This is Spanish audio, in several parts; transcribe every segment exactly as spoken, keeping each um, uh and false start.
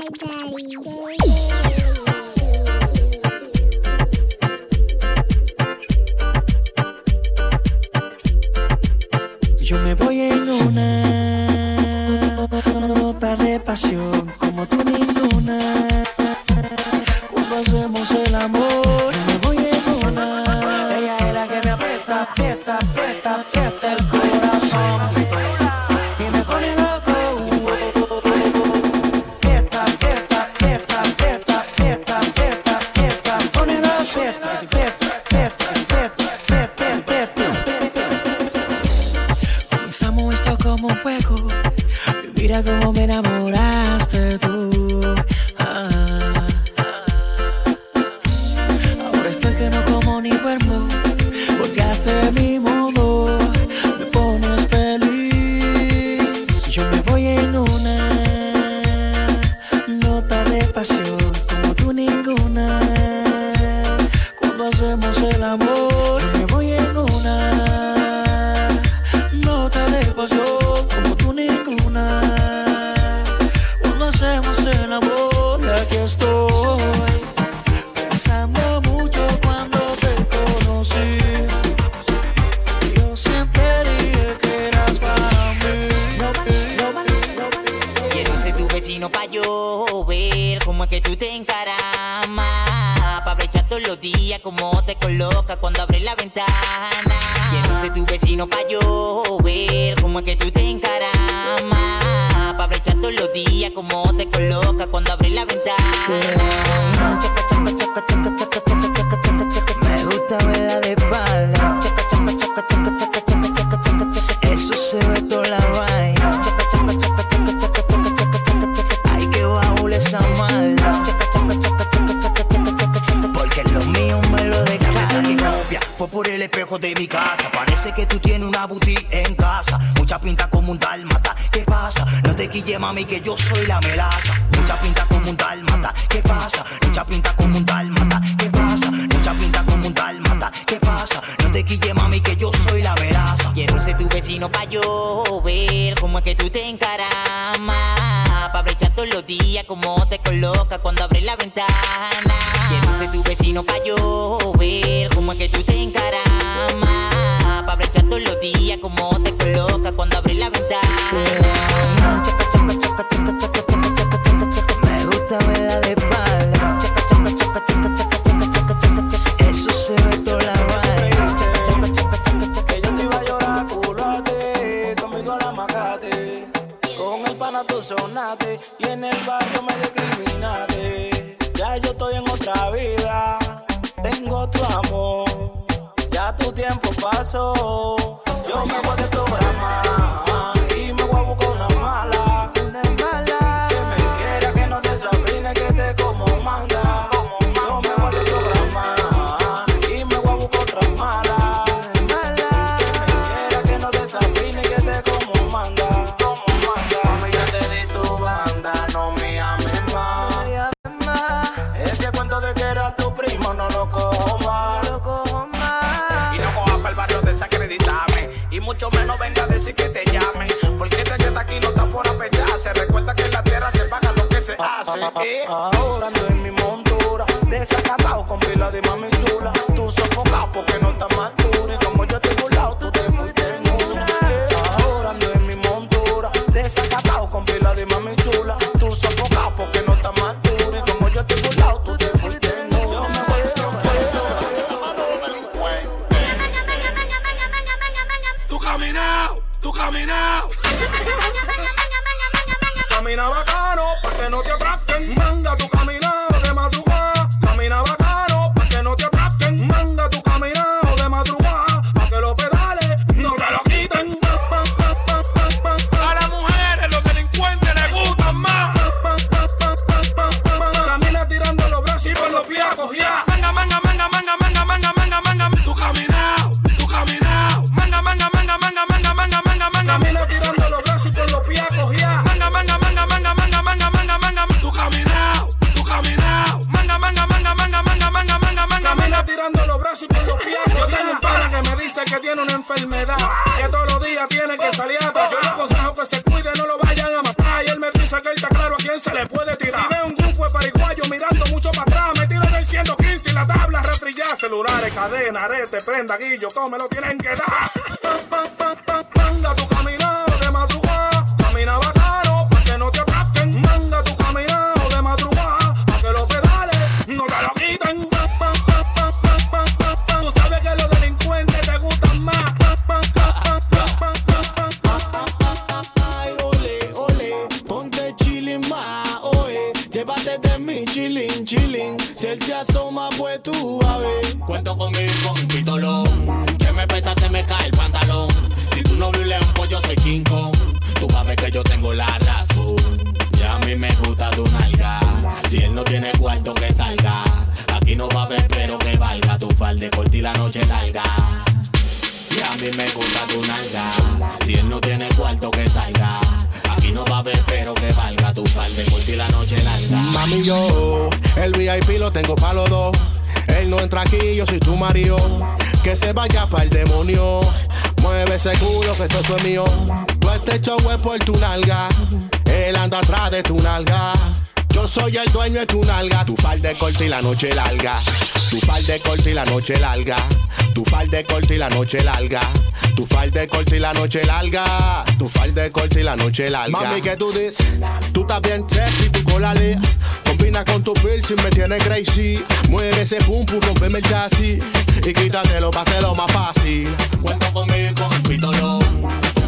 Yo me voy en una nota de pasión como tú ninguna. Cuando hacemos el amor, yo me voy en una. Ella es la que me aprieta, aprieta, aprieta, aprieta el corazón y me pone loco. Aprieta, aprieta, aprieta, aprieta, aprieta, aprieta, aprieta, pone loco. Aprieta, aprieta, aprieta, aprieta, aprieta, aprieta. Comenzamos esto como un juego y mira cómo me enamoraste tú. Ah. Ahora estoy que no como ni duermo porque hasta mi modo me pones feliz. Yo me voy en una nota de pasión como tú ninguna. Cuando hacemos el amor, yo me voy en una nota de pasión como tú ninguna. Cuando hacemos el amor, y aquí estoy pensando mucho cuando te conocí. Yo siempre dije que eras para mí. Quiero ser tu vecino pa' yo ver cómo es que tú te encaramas, pa' brechar todos los días como te coloca cuando abres la ventana. Quiero ser tu vecino pa' yo ver cómo es que tú te encaramas, pa' brechar todos los días como te coloca cuando abres la ventana. Chaca, chaca, chaca, chaca, chaca, chaca, chaca, chaca, chaca. Me gusta verla de espalda. Chaca, chaca, chaca, chaca, chaca, chaca, chaca, chaca, chaca. Eso se ve toda la vaina. Chaca, chaca, chaca, chaca, chaca, chaca, chaca, chaca, chaca. Ay, que baúl esa mala. Chaca, chaca, chaca, chaca, chaca, chaca, chaca, chaca. Porque lo mío me lo Esa que descarga. copia fue por el espejo de mi casa. Parece que tú tienes una boutique en casa. Mucha pinta como un dálmata. ¿Qué pasa? No te quille, mami, que yo soy la melaza. Mucha pinta como un dálmata. ¿Qué pasa? Mucha pinta como un dálmata. ¿Qué pasa? Mucha pinta como un dálmata. ¿Qué pasa? No te quille, mami, que yo soy la melaza. Quiero ser tu vecino pa' yo ver cómo es que tú te encaramas, pa' brechar todos los días como te coloca cuando abres la ventana. Quiero ser tu vecino pa' yo ver cómo es que tú te encaramas, pa' brechar todos los días como te coloca cuando abres la ventana. Chaca, chaca, chaca, chaca, chaca, chaca, chaca, chaca, chaca. Me gusta verla de espalda. Chaca, chaca, chaca, chaca, chaca, chaca, chaca, chaca, chaca. Eso se ve toda la vaina. Chaca, chaca, chaca, chaca, chaca. Que yo te iba a llorar, culate, conmigo la macate. Con el pana tú sonaste y en el barrio me discriminaste. Ya yo estoy en otra vida, tengo otro amor. Ya tu tiempo pasó, yo me voy de programa y me voy a buscar una mala. Una mala que me quiera, que no desafine, que te como manda. Yo me voy de programa y me voy a buscar otra mala. Mala que me quiera, que no desafine, que te como manda. Mami, ya te di tu banda, no me ames más. Ese cuento de que era tu primo no lo cojo más. Y no cojas para el barrio desacreditame, y mucho menos venga a decir que te llame, porque este que está aquí no está por apecharse. Recuerda que en la tierra se paga lo que se hace, ¿eh? Ahora ando en mi montura, desacatado con pila de mami chula. Tú sofocado porque no estás más dura, y como yo estoy burlado, tú te fuiste en una. Eh, Ahora ando en mi montura, desacatado con pila de mami chula. Tú sofocado porque no estás más dura, y como yo estoy burlado, tú te fuiste en una. Yo me voy a Tú caminao, tú caminao. Camina bacano, pa' que no te atraquen. Manda tu caminao de madrugada. Camina bacano, pa' que no te atraquen. Manda tu caminao de madrugada, pa' que los pedales no te lo quiten. A las mujeres, los delincuentes les gustan más. Camina tirando los brazos y por los pies a cojear. Manga, manga, manga, manga, manga, manga, manga, manga. Tu caminao, tu caminao. Manga, manga, manga, manga, manga, manga, manga, manga. Camina tirando los brazos y por los pies a cojear. Manga, manga, manga, manga, manga, manga, manga, manga. Tu caminao, tu caminao. Manga, manga, manga, manga, manga, manga, manga, manga. Camina tirando los brazos y por los pies a cojear. Yo tengo un pana que me dice que tiene una enfermedad, que todos los días tiene que salir a trabajar. Yo le aconsejo que se cuide, no lo vayan a matar. Y él me dice que él está claro a quién se le puede tirar. Si celulares, cadena, arete, prenda, guillo, todo me lo tienen que dar. Manda tu caminado de madrugada, camina bacano, pa' que no te atraquen. Manda tu caminado de madrugada, pa' que los pedales no te lo quiten. Tú sabes que los delincuentes te gustan más. Ay, ole, ole, ponte chillin' más, oye. Llévate de mí, chillin', chillin'. Si él se asoma, pues tú a ver. Cuento conmigo con pitolón, que me pesa, se me cae el pantalón. Si tú no vives león, pues yo soy King Kong. Tú vas a ver que yo tengo la razón. Y a mí me gusta tu nalga. Si él no tiene cuarto, que salga. Aquí no va a haber, pero que valga. Tu falda corta y la noche larga. Y a mí me gusta tu nalga. Si él no tiene cuarto, que salga. Aquí no va a haber, pero que valga. Tu falda corta y la noche larga. Mami, yo el V I P lo tengo pa' los dos. Él no entra aquí, yo soy tu marido. Que se vaya pa'l demonio. Mueve ese culo que todo eso es mío. Tú este show es por tu nalga. Él anda atrás de tu nalga. Yo soy el dueño de tu nalga. Tu falda corta y la noche larga. Tu falda corta y la noche larga. Tu falda corta y la noche larga. Tu falda corta y la noche larga. Tu falda corta y la noche larga. Mami, ¿qué tú dices? Tú estás bien sexy, tu cola le combina con tu piercing, me tiene crazy. Mueve ese pum pum, rompeme el chasis y quítatelo pa' hacerlo más fácil. Cuento conmigo con pitolón.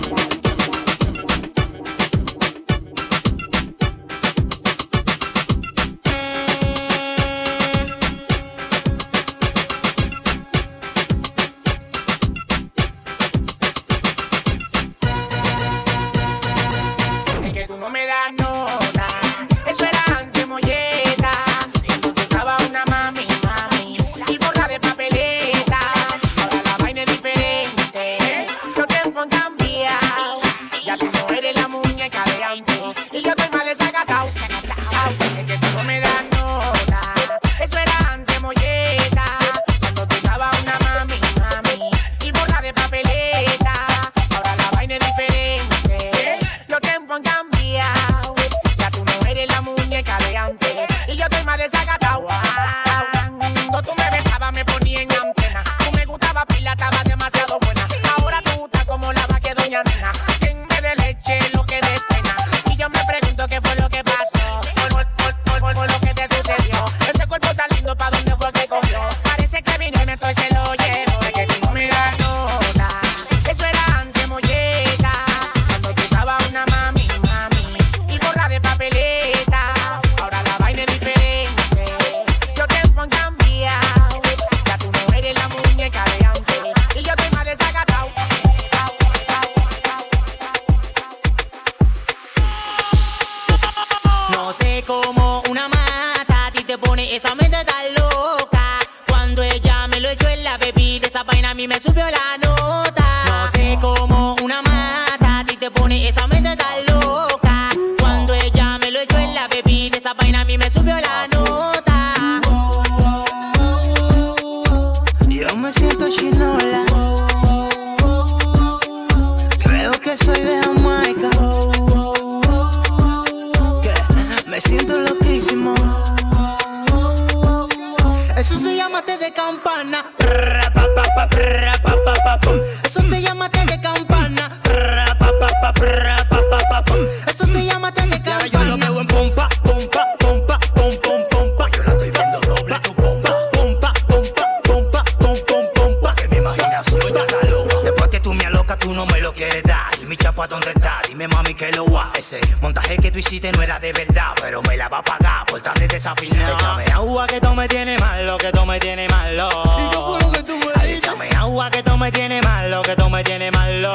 Montaje que tú hiciste no era de verdad, pero me la va a pagar por tarde desafinado. Échame agua que todo me tiene malo, que todo me tiene malo. ¿Y qué fue lo que tú me dijiste? Échame agua que todo me tiene malo, que todo me tiene malo.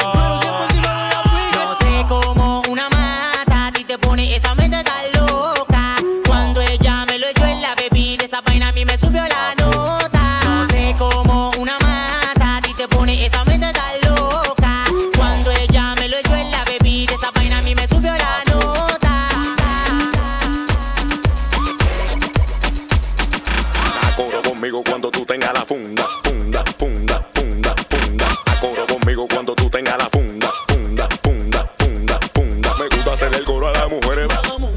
No sé cómo una mata a ti te pone esa mente tan loca. Cuando ella me lo echó en la bebida, esa vaina a mí me subió la nota. No sé cómo una mata a ti te pone esa mente tan loca. Cuando ella me lo echó en la bebida, esa vaina a mí me subió la nota. Acoro conmigo cuando tú tengas la funda, funda, funda, funda, funda. Acoro conmigo cuando tú tengas la funda, funda, funda, funda, funda. Me gusta hacer el coro a las mujeres.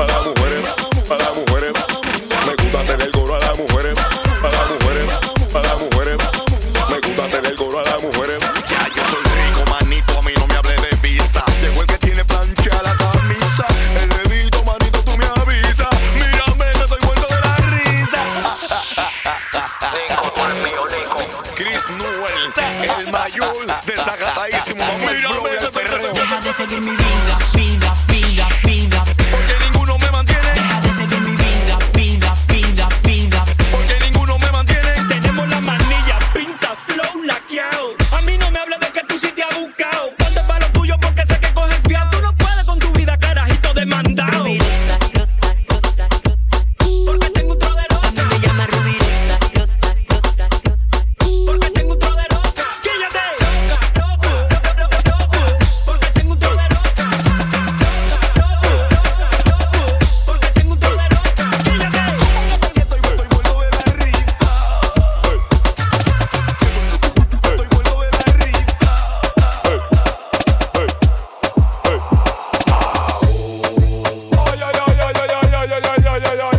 Deja de seguir mi vida, vida, vida, vida. Porque ninguno me mantiene. Deja de seguir mi vida, vida, vida, vida. Porque ninguno me mantiene. Tenemos la manilla, pinta, flow, laqueado. A mí no me hables de que tú sí te has buscado. Ponte pa' lo tuyo porque sé que coges fiado. Tú no puedes con tu vida, carajito demandado. Rosa, rosa, rosa, rosa. Porque tengo un tro de loca. A mí me llama Ruby Rosa, rosa, rosa, rosa. Porque tengo un tro de loca. Quíllate. Loca, loca, loca, loca, loca. Porque tengo un tro de loca. Loca, loca, loca, loca. Porque tengo un tro de loca. Quíllate. Estoy vuelto y vuelo de la risa. Estoy vuelo de la risa. Ay, ay, ay, ay, ay, ay, ay, ay, ay, ay, ay, ay, ay, ay, ay, ay. Ay, ay, ay, ay, ay, ay, ay, ay, ay, ay, ay, ay, ay, ay.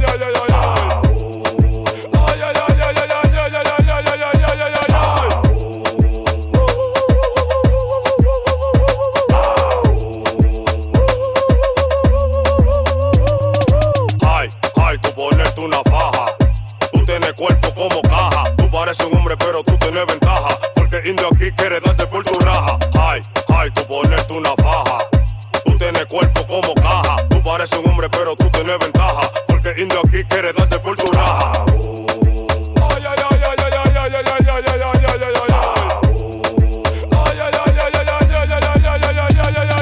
Ay, ay, tú ponerte una faja. Tú tienes cuerpo como caja. Tú pareces un hombre, pero tú tienes ventaja. Porque el indio aquí quiere darte por tu raja. Ay, ay, tú ponerte una faja. Tú tienes cuerpo como caja. Tú pareces un hombre, pero tú tienes ventaja. Porque el indio aquí quiere darte por tu raja. Ay, ay, ay, ay, ay, ay, ay, ay, ay, ay, ay, ay, ay, ay, ay. Ay, ay, ay, ay, ay, ay, ay, ay, ay, ay, ay, ay, ay, ay, ay.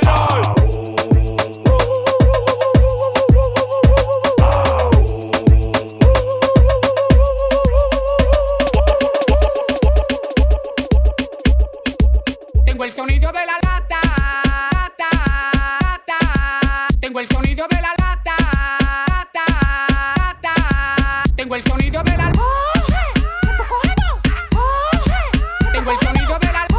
Tengo el sonido de la lata, lata, lata. Tengo el sonido de la lata, lata, lata. Tengo el sonido de la Tengo el sonido de la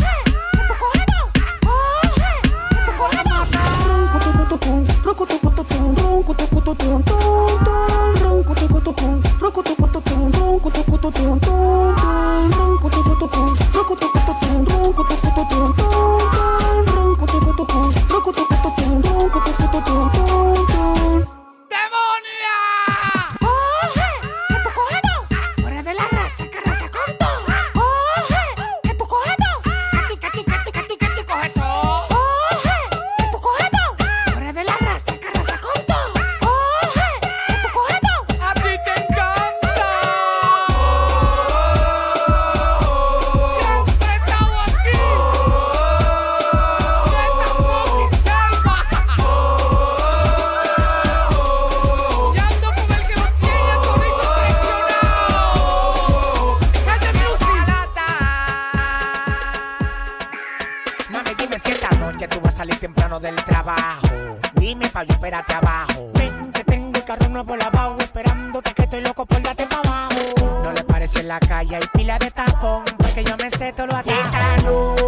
Mami, dime si esta noche tú vas a salir temprano del trabajo. Dime pa' yo esperarte abajo. Ven, que tengo el carro nuevo lavado, esperándote que estoy loco por darte pa' abajo. No le parece en la calle, hay pila de tapón, porque yo me sé todo lo atajo. Esta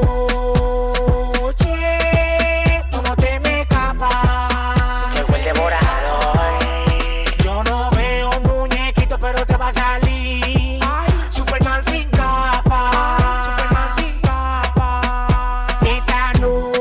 noche, tú no te me escapas. Llegó el devorador. Yo no veo un muñequito, pero te va a salir. Ay, Superman sin capa. Superman sin capa. Esta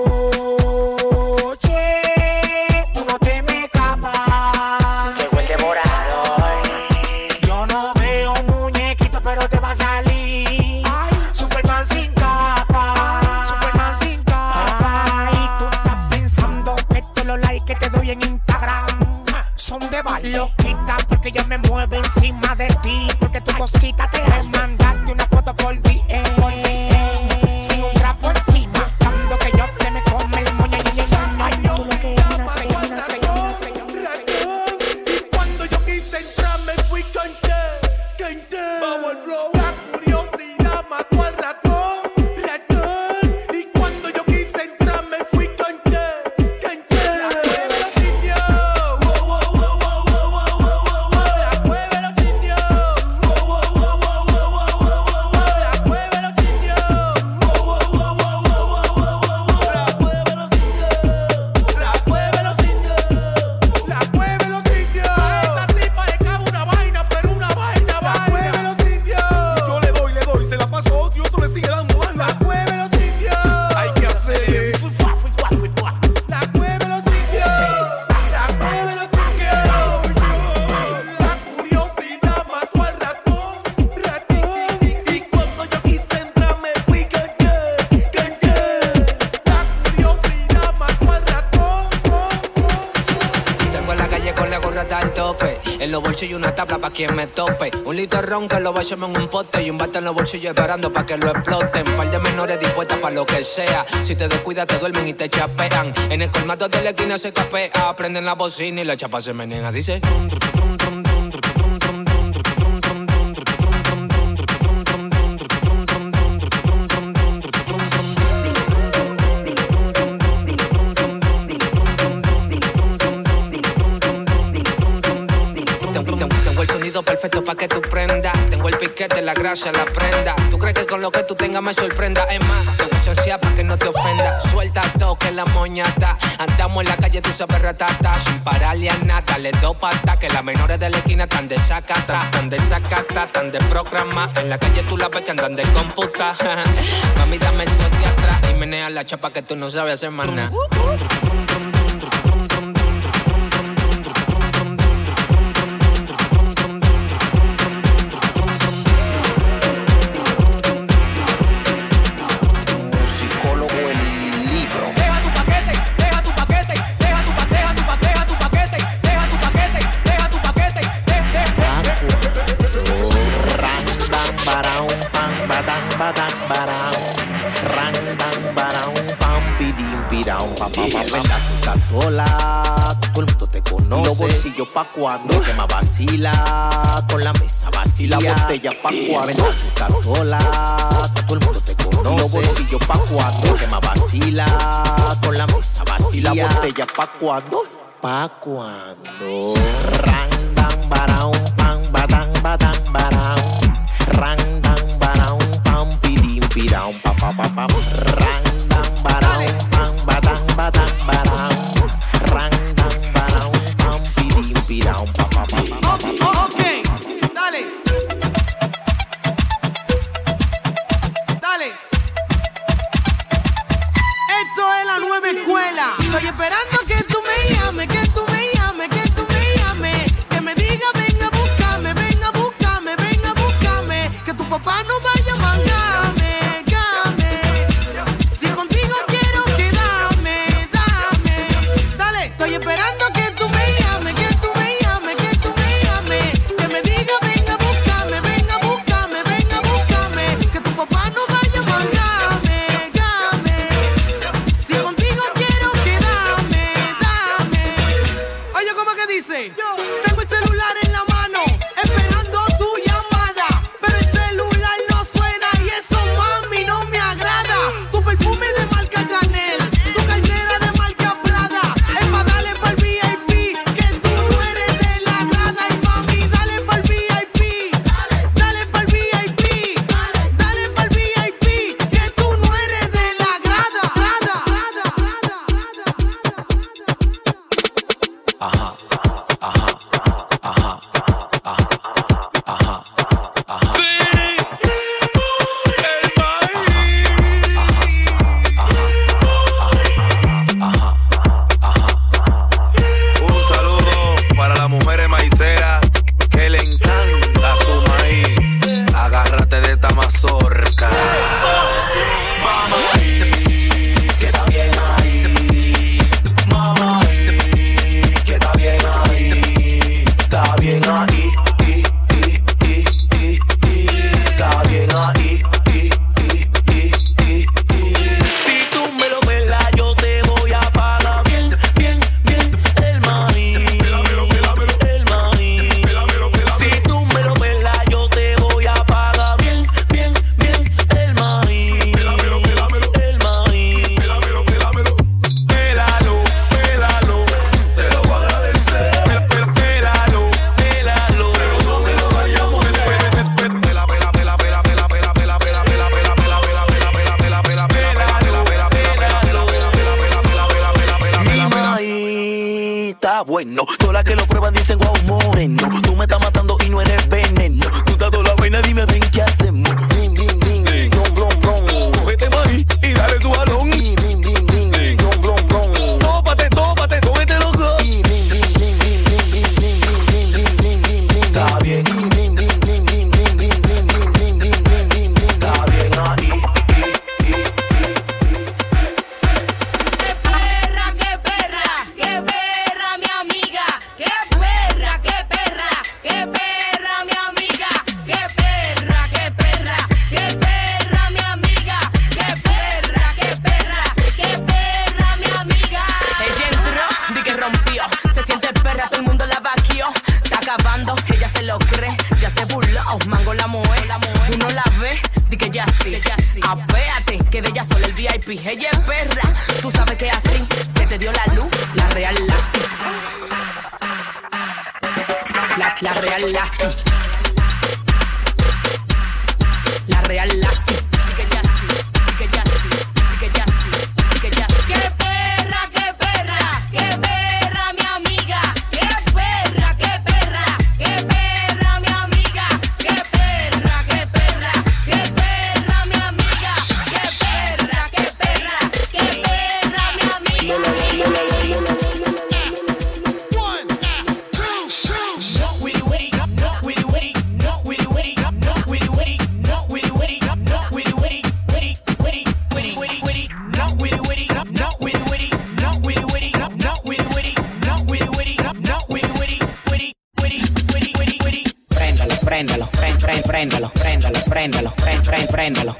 noche, tú no te me escapas. Llegó el devorador. Yo no veo un muñequito, pero te va a salir. Ay, Superman sin capa. Superman sin capa. Y tú estás pensando que todos los likes que te doy en Instagram son de baile. Loquita, porque yo me muevo encima de ti. Porque tu cosita te da mandarte una foto por D M. Sin un trapo encima. Cuando que yo te me come el moño y el moño. Tú lo que es una estrella, una estrella, una estrella, una estrella. Y cuando yo quise entrar me fui canté, canté. Bajo el flow, la curiosidad mató al ratón, ratón. Y cuando yo quise entrar me fui canté, canté. La cueva de los indios, wow, wow, wow, wow, wow, wow, wow, wow. La cueva de los indios, wow, wow, wow, wow, wow, wow, wow, wow. La cueva de los indios, wow, wow, wow, wow, wow, wow, wow. calle con la gorra al tope. En los bolsillos una tabla pa' quien me tope. Un litro de ron que lo vayamos en un pote. Y un bate en los bolsillos esperando pa' que lo exploten. Par de menores dispuestas pa' lo que sea. Si te descuidas te duermen y te chapean. En el colmado de la esquina se capea. Prenden la bocina y la chapa se menea. Dice... Perfecto pa' que tú prendas. Tengo el piquete, la gracia, la prenda. ¿Tú crees que con lo que tú tengas me sorprenda? Es más, te voy a chancear pa' que no te ofenda. Suelta todo que la moñata. Andamos en la calle, tú sabes ratata. Sin pararle a nada, le do pata. Que las menores de la esquina están de sacata. Tan de sacata, tan de programa. En la calle tú la ves que andan de computa. Mami, dame eso de atrás. Y menea la chapa que tú no sabes hacer más nada. Todo el mundo te conoce. Los bolsillos pa' cuando que más vacila. Con la mesa vacía. Y la botella pa' cuando Coca-Cola. Todo el mundo te conoce. Los bolsillos pa' cuando que más vacila. Con la mesa vacía. Y la botella pa' cuando. Pa' cuando. Ran, dan, barao, pam, badang, badang, barao. Ran, dan, barao, pam, pidim, pirao, pa, pa, pa, pam. Ran, dan, barao, pam, badang, badang, barao. Ran, dan, barao, pam, pidim, pirao, pa, pa, pa, pa. Oh, oh, ok, dale. Dale. Esto es la nueva escuela. Estoy esperando que tú me llames, que tú me llames, que tú me llames. Que me diga, venga, búscame, venga, búscame, venga, búscame. Que tu papá no vaya a mangarme, game. Si contigo quiero quedarme, dame. Dale, estoy esperando que tú me llames, que tú me llames, que tú me llames. Que me diga, venga, búscame, venga, búscame, venga, búscame. Que tu papá no vaya a mangarme, game. Si contigo quiero quedarme, dame. Oye, ¿cómo que dice? Tengo el celular en la mano, esperando tu llamada. Pero el celular no suena y eso, mami, no me agrada. Tu perfume de marca Chanel, tu cartera de marca Prada. Es pa' darle pa'l V I P, que tú no eres de la grada. Y mami, dale pa'l V I P, dale pa'l V I P, dale pa'l V I P, que tú no eres de la grada. Ajá, ajá, ajá, ajá, ajá, ajá. Sí, el Un saludo para las mujeres maiceras que le encanta su maíz. Agárrate de esta mazorca. Vamos ahí, que está bien ahí. Vamos ahí, que está bien ahí. Está bien ahí. i, i, i, i, i. Está bien ahí. i, i, i, i, i. Si tú me lo pelas, yo te voy a pagar bien, bien, bien el maíz. El maíz. Si tú me lo pelas, yo te voy a pagar bien, bien, bien el maíz. El maíz. Pélalo, pélalo, te lo voy a agradecer. Pélalo, pélalo, pero no me lo vayamos a meter. Pela, pela, pela, pela, pela, pela, pela, pela, pela, pela, pela, pela, pela, pela, pela, pela, mi maíz está bueno. Todas las que lo prueban dicen guau moreno. Tú me estás matando y no eres veneno. Tú estás toda la vaina, dime ven qué hacemos. Bling, bling, bling, blom, blom, blom. Cógete maíz y dale su balón. Bling, bling, bling, bling, blom, blom, blom. Tópate, tópate, cógete los dos. Bling, bling, bling, bling, bling, bling, bling, bling, bling, bling, bling, bling. Está bien. Bling, bling, bling, bling, bling, bling, bling, bling, bling, bling, bling, bling, bling, bling. Está bien ahí. ¡Qué perra, qué perra! ¡Qué perra, mi amiga! ¡Qué maquió, está acabando, ella se lo cree, ya se burló, mango la mujer, tú no la ves, di que ya sí, apéate, que de ella solo el V I P, ella es perra, tú sabes que así, se te dio la luz, la real Lassie, la, la real Lassie, la real Lassie, di que ya sí, di que ya sí, di que ya sí, di que ya sí. ¡Qué perra, qué perra, qué perra, mi amiga! ¡Qué perra, qué perra, qué perra, mi amiga! ¡Qué perra, qué perra, qué perra, mi amiga! ¡Qué perra, qué perra, qué perra, mi amiga! Préndalo, préndalo, préndalo, préndalo, préndalo, préndalo, préndalo,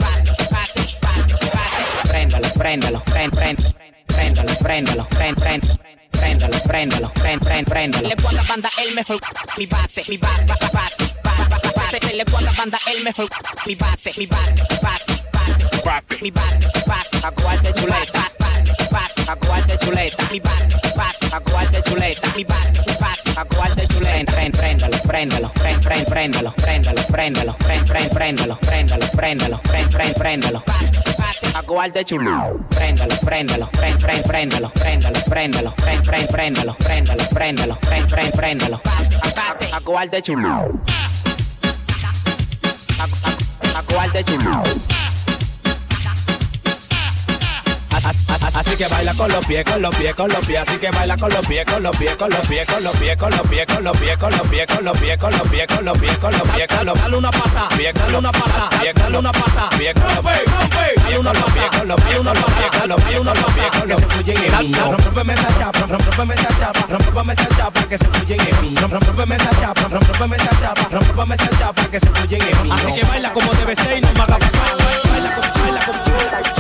préndalo, préndalo, préndalo, préndalo, préndalo, préndalo, préndalo, préndalo. Le cuando banda el mejor, mi bate, mi bate, bate, bate, bate. Le cuando banda el mejor, mi bate, mi bate, bate, bate, mi bate, bate. A cuarto chuleta, bate, a cuarto chuleta, mi bate, bate, a cuarto chuleta, mi bate, bate, a cuarto chuleta. Préndalo, préndalo, préndalo, préndalo, préndalo, préndalo, préndalo, préndalo, préndalo, préndalo, a cuarto chuleta. Préndalo, préndalo, préndalo, préndalo, préndalo, préndalo, préndalo, préndalo, préndalo, préndalo, a cuarto chuleta. A cuarto chuleta. Así que baila con los pies, con los pies, con los pies. Así que baila con los pies, con los pies, con los pies, con los pies, con los pies, con los pies, con los pies, con los pies, con los pies, con los pies, con los pies, con los pies. Dale una pata, pie, dale una pata, pie, dale una pata, pie, con los pies, dale una pata, con los pies, con los pies, con los pies, con los pies, con los pies, que se fluyen en mí. Rompeme esa chapa, rompeme esa chapa, rompeme esa chapa, que se fluyen en mí. Rompeme esa chapa, rompeme esa chapa, rompeme esa chapa, que se fluyen en mí. Así que baila como debe ser y no me hagas baila como, baila como.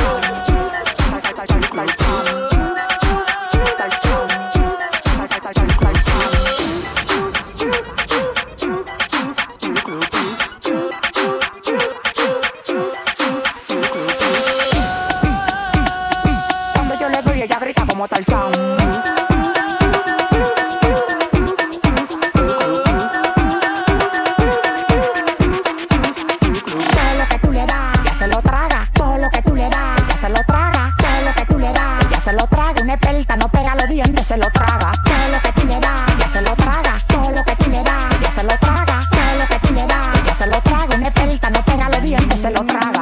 Como Tarzán. Todo lo que tú le das, ya se lo traga. Todo lo que tú le das, ya se lo traga. Todo lo que tú le das, ya se lo traga. Una experta no pega los dientes, se lo traga. Todo lo que tú le das, ya se lo traga. Todo lo que tú le das, ya se lo traga. Todo lo que tú le das, ya se lo traga. Una experta no pega los dientes, se lo traga.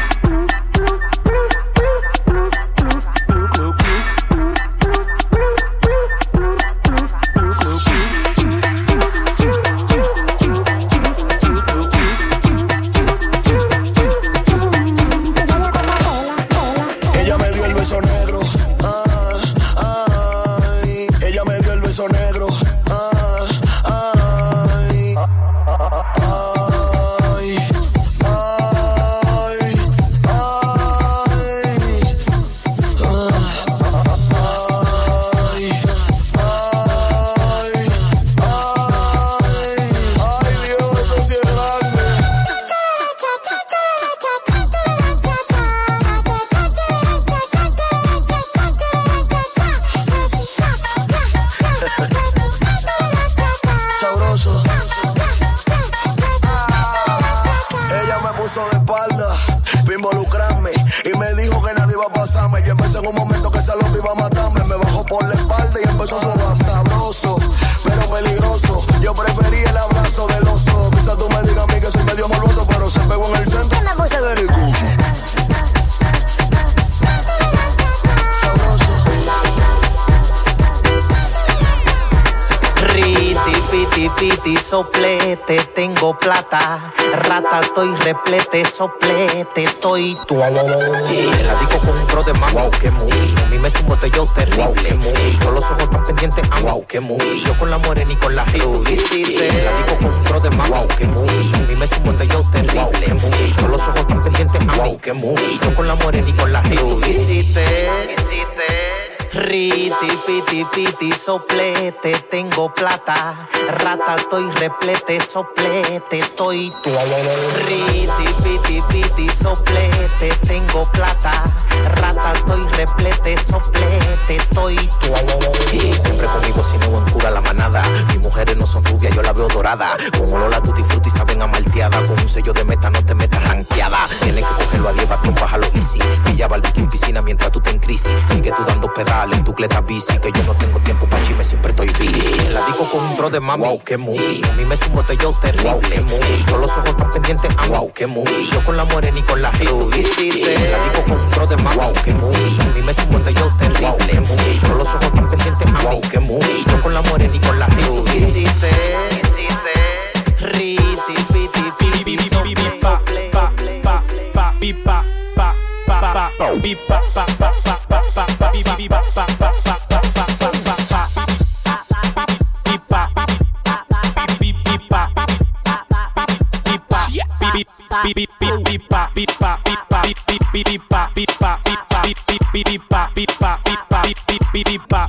piti, soplete, tengo plata, rata, estoy replete, soplete, estoy tú. Y la disco con un pro de mango, wow, que muy. A mí me es un botellón terrible, wow, que muy. Con los ojos tan pendientes, ah, wow, que muy. Yo con la morena y con la publicité. La disco con un pro de mango, wow, que muy. A mí me es un botellón terrible, wow, que muy. Con los ojos tan pendientes, ah, wow, que muy. Yo con la morena y con la publicité. Riti, piti, piti, soplete, tengo plata, Rata, estoy replete, soplete, estoy tú. Riti, piti, piti, soplete, tengo plata. Rata, estoy replete, soplete, estoy tú. Y siempre conmigo si no en cura la manada. Mis mujeres no son rubias, yo la veo dorada. Con olor a tutti frutti saben a malteada. Con un sello de meta no te metas ranqueada. Tienen que cogerlo a diez batón, bájalo easy. Pilla barbecue en piscina mientras tú te en crisis. Sigue tú dando pedales en tu cleta bici. Que yo no tengo tiempo pa' chisme, siempre estoy busy. La digo con un dro de mami, wow, qué muy. A mí me sumo botellón terrible, wow, qué muy. Todos los ojos están pendientes a wow, qué muy. Yo con la morena y con la Ruby. La digo con un dro de mami, wow, qué muy. A mí me sumo botellón terrible, wow, qué muy. Todos los ojos están pendientes a wow, qué muy. Yo con la morena y con la Ruby. Riti, piti, piti, piti, pa, pa, pa, pa, pipa, pa, pa, pa, pa, pipa, pa, pa, pa, pa, pa, pa, pipa, pipa, pa, pa, pa, pa, pa, pa, pa, pipa, pipa, pipa, pipa, pipa, pipa, pipa, pipa, pipa, pipa, pipa,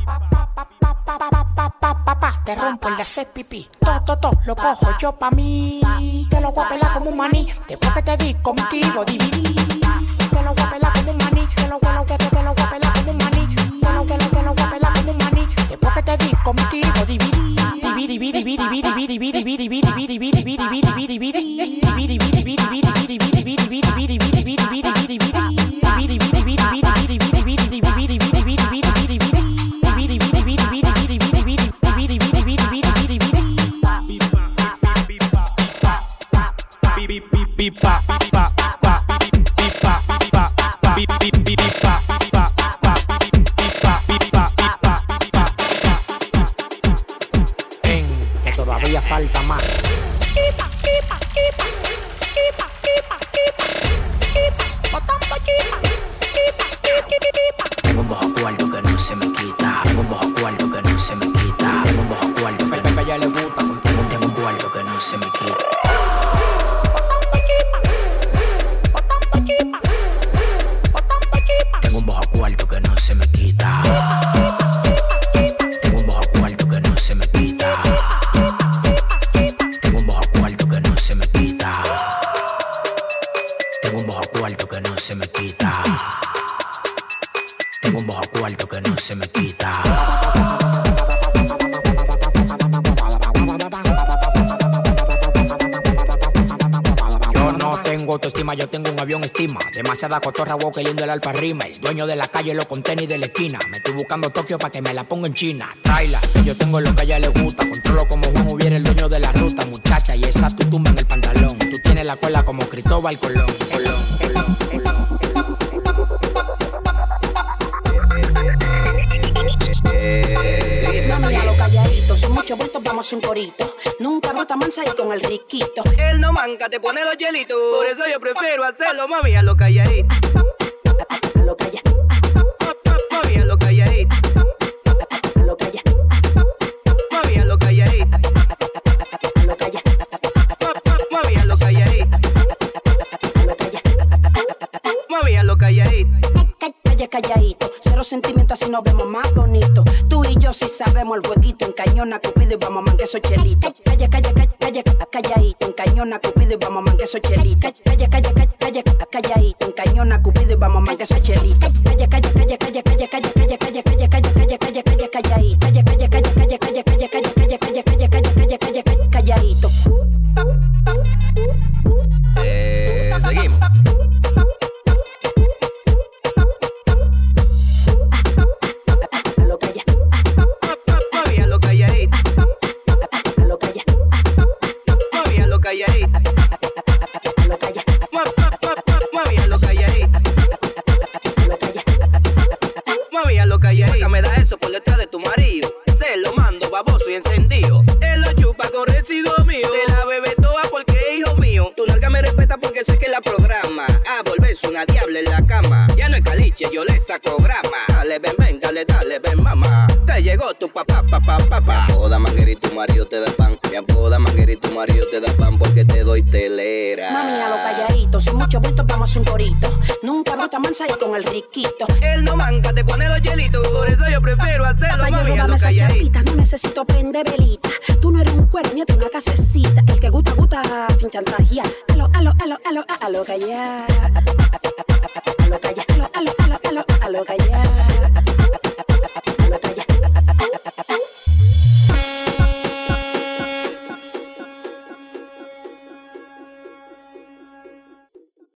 te rompo el de hacer pipí. To, to, to, lo cojo yo pa' mí. Te lo voy a pelar como un maní. Después que te di contigo dividí. Te lo voy a pelar como un maní. Te lo voy a te, te lo voy a pelar como un maní. Te lo que lo te lo voy a pelar como un maní. Después que te di contigo dividí. Dividi, dividi, dividi, dividi, dividi, dividi, dividi, dividi, dividi, dividi, que todavía falta más. Tengo un bajo cuarto que no se me quita. Tengo un bajo cuarto que no se me quita. Tengo un bajo cuarto que a ella le gusta. Tengo un cuarto que no se me quita. Tengo un bajo cuarto que no se me quita. Tengo un bajo cuarto que no se me quita. Tengo un bajo cuarto que no se me quita. Tengo un bajo cuarto que no se me quita. Tengo un bajo cuarto que no se me quita. Yo no tengo autoestima, yo tengo un avión estima. Demasiada cotorra, wow, que lindo el alfa rima. El dueño de la calle, los contenis de la esquina. Me estoy buscando Tokio pa' que me la ponga en China. Traila, que yo tengo lo que a ella le gusta. Controlo como Juan hubiera el dueño de la ruta, muchacha. Y esa tu tumba en el pantalón. Tú tienes la cola como Cristóbal Colón. Colón, Colón, Colón. Mami, a lo calladito, son muchos bultos, vamos un corito. Nunca brota mansa y con el riquito. Él no manca, te pone los hielitos. Por eso yo prefiero hacerlo, mami, a lo calladito. A lo calladito. Mami, a lo calladito. A lo calladito. Mami, a lo calladito. A lo calladito. Mami, a lo calladito. Mami, a lo calladito. Calla, calladito, cero sentimientos, así nos vemos más bonito. Tú y yo sí sabemos el jueguito. En cañona, Cupido y vamos a manque esos chelitos. Calla, calla, calla, calla, calladito. En cañona, Cupido y vamos a manque esos chelitos. Calla, calla, calla, calla, calladito. En cañona, Cupido y vamos a manque esos chelitos. Calla, calla, calla, calla, calla, calla, calla, calla, calla, calla, calla, calla, calla, calladito. Calla, calla, calla, calla, calla, calla, calla, calla, calla, calla, calla, calla, calla, calladito. Eh, seguimos. Me da eso por detrás de tu marido. Se lo mando baboso y encendido. Él lo chupa con residuo mío. Se la bebe toda porque es hijo mío. Tu nalga me respeta porque sé que la programa a volverse una diabla en la cama. Ya no es caliche, yo le saco grama. Dale, ven, ven, dale, dale, ven, mamá. Que llegó tu papá, papá, papá. Mi boda, manguera y tu marido te da pan. Mi boda, manguera y tu marido te da pan porque te doy telera. Mami, a lo calladito, sin mucho bulto vamos a hacer un corito. Nunca brota mansa y con el riquito. Él no manca, te pone los hielitos. Por eso yo prefiero hacerlo, Papá, mami, yo a lo esa calladito. chapita, no necesito prender velita. Tú no eres un cuerno ni una casecita. El que gusta, gusta sin chantajear. A lo, a lo, a lo, a lo, a lo callar. A lo callar, a lo, a lo, a lo, a lo callar.